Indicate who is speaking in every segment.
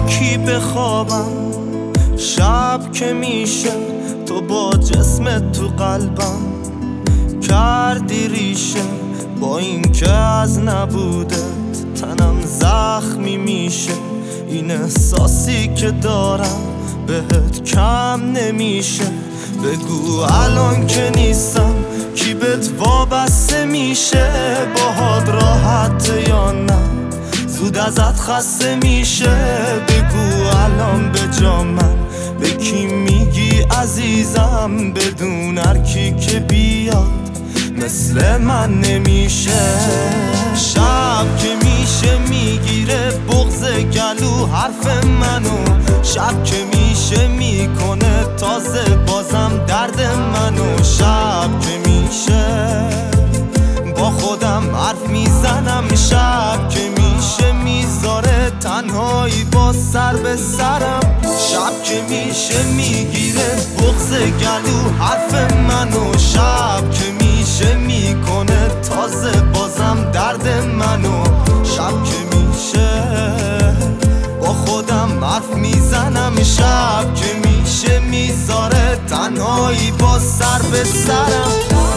Speaker 1: کی بخوابم شب که میشه تو با جسمت تو قلبم کردی ریشه با این که از نبودت تنم زخمی میشه این احساسی که دارم بهت کم نمیشه بگو الان که نیستم کی بهت وابسته میشه باهات راحت یا نه زود ازت خسته میشه بگو الان به جا من به کی میگی عزیزم بدون هر کی که بیاد مثل من نمیشه شب که میشه میگیره بغض گلو حرف منو شب که میشه میکنه تازه بازم درد منو شب که میشه با خودم حرف میزنم شب که میشه میذاره تنهایی با سر به سرم شب که میشه میگیره بغض گلو حرف منو شب که میشه میکنه تازه بازم درد منو شب که میشه با خودم حرف میزنم شب که میشه میذاره تنهایی با سر به سرم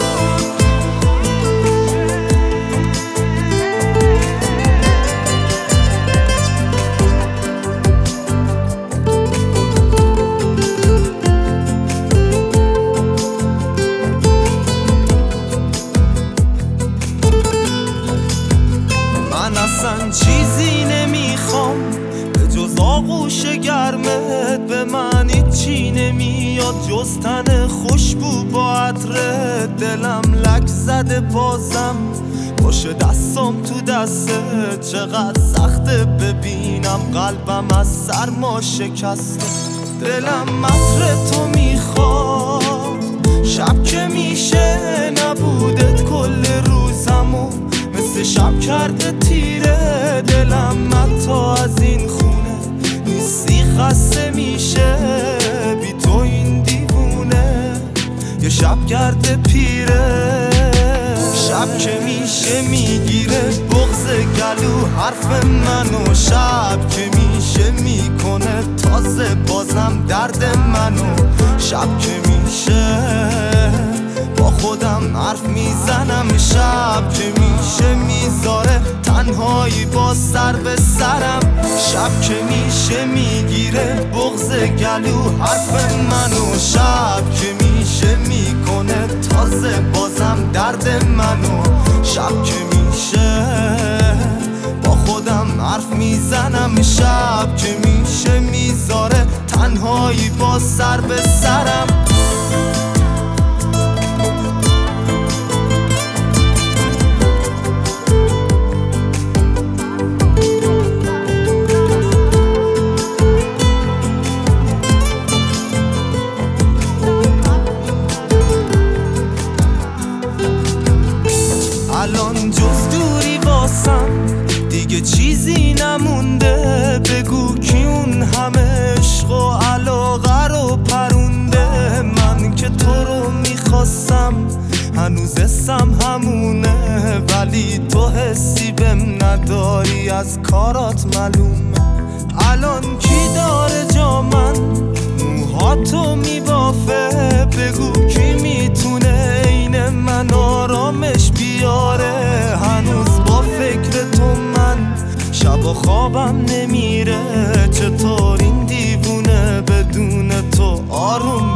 Speaker 1: من اصلا چیزی نمیخوام به جز آغوش گرمت به من هیچی نمیاد جز تن خوشبو با عطرت دلم لک زده بازم باشه دستم تو دستت چقدر سخته ببینم قلبم از سرما شکسته دلم عطر تو میخواد شب که میشه نبودت کل روزمو مثل شب کرده تیره دلم حتی از این خونه نیستی خسته میشه بی تو این دیوونه یه شب کرده پیره شب که میشه میگیره بغض گلو حرف منو شب که میشه میکنه تازه بازم درد منو شب که میشه با خودم حرف میزنم شب که میشه میذاره تنهایی با سر به سرم شب که میشه میگیره بغض گلو حرف منو شب که میشه میکنه تازه بازم درد منو شب که میشه با خودم حرف میزنم شب که میشه میذاره تنهایی با سر به سرم الان جز دوری واسم دیگه چیزی نمونده بگو کی اون همه عشق و علاقه رو پرونده من که تو رو میخواستم هنوز حسم همونه ولی تو حسی بهم نداری از کارات معلومه الان کی داره جا من موهاتو میبافه بگو کی میتونه عین من آرامش بیاره هنوز با فکر تو من شب و خوابم نمیره چطور این دیوونه بدون تو آروم